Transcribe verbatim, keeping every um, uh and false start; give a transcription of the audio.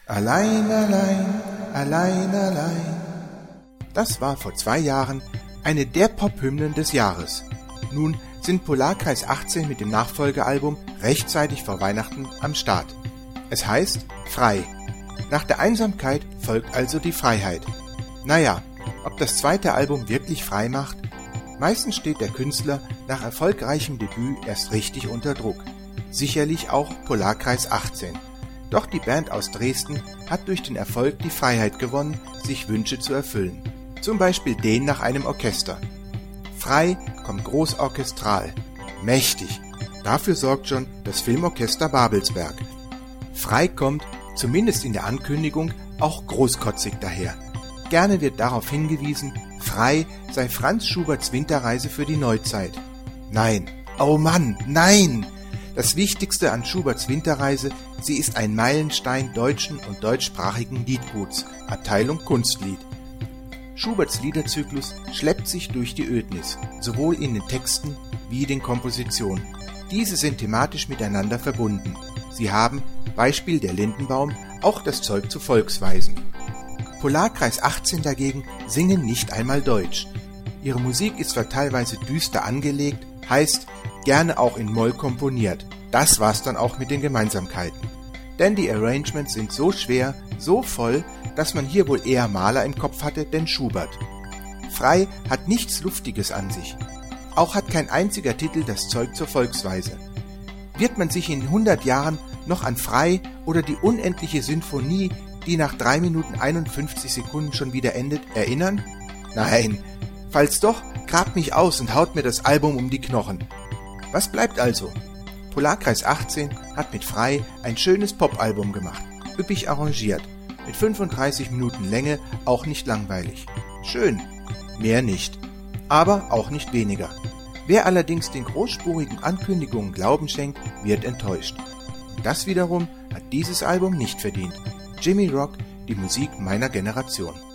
Allein, allein, allein, allein. Das war vor zwei Jahren eine der Pop-Hymnen des Jahres. Nun sind Polarkreis achtzehn mit dem Nachfolgealbum rechtzeitig vor Weihnachten am Start. Es heißt Frei. Nach der Einsamkeit folgt also die Freiheit. Naja, ob das zweite Album wirklich frei macht? Meistens steht der Künstler nach erfolgreichem Debüt erst richtig unter Druck. Sicherlich auch Polarkreis achtzehn. Doch die Band aus Dresden hat durch den Erfolg die Freiheit gewonnen, sich Wünsche zu erfüllen. Zum Beispiel den nach einem Orchester. Frei kommt großorchestral, mächtig. Dafür sorgt schon das Filmorchester Babelsberg. Frei kommt, zumindest in der Ankündigung, auch großkotzig daher. Gerne wird darauf hingewiesen, Frei sei Franz Schuberts Winterreise für die Neuzeit. Nein, oh Mann, nein! Das Wichtigste an Schuberts Winterreise, sie ist ein Meilenstein deutschen und deutschsprachigen Liedguts, Abteilung Kunstlied. Schuberts Liederzyklus schleppt sich durch die Ödnis, sowohl in den Texten wie den Kompositionen. Diese sind thematisch miteinander verbunden. Sie haben, Beispiel der Lindenbaum, auch das Zeug zu Volksweisen. Polarkreis achtzehn dagegen singen nicht einmal Deutsch. Ihre Musik ist zwar teilweise düster angelegt, heißt gerne auch in Moll komponiert. Das war's dann auch mit den Gemeinsamkeiten. Denn die Arrangements sind so schwer, so voll, dass man hier wohl eher Mahler im Kopf hatte, denn Schubert. Frei hat nichts Luftiges an sich. Auch hat kein einziger Titel das Zeug zur Volksweise. Wird man sich in hundert Jahren noch an Frei oder die unendliche Sinfonie, die nach drei Minuten einundfünfzig Sekunden schon wieder endet, erinnern? Nein. Falls doch, grabt mich aus und haut mir das Album um die Knochen. Was bleibt also? Polarkreis achtzehn hat mit Frei ein schönes Popalbum gemacht, üppig arrangiert, mit fünfunddreißig Minuten Länge, auch nicht langweilig. Schön, mehr nicht, aber auch nicht weniger. Wer allerdings den großspurigen Ankündigungen Glauben schenkt, wird enttäuscht. Und das wiederum hat dieses Album nicht verdient. Jimmy Rock, die Musik meiner Generation.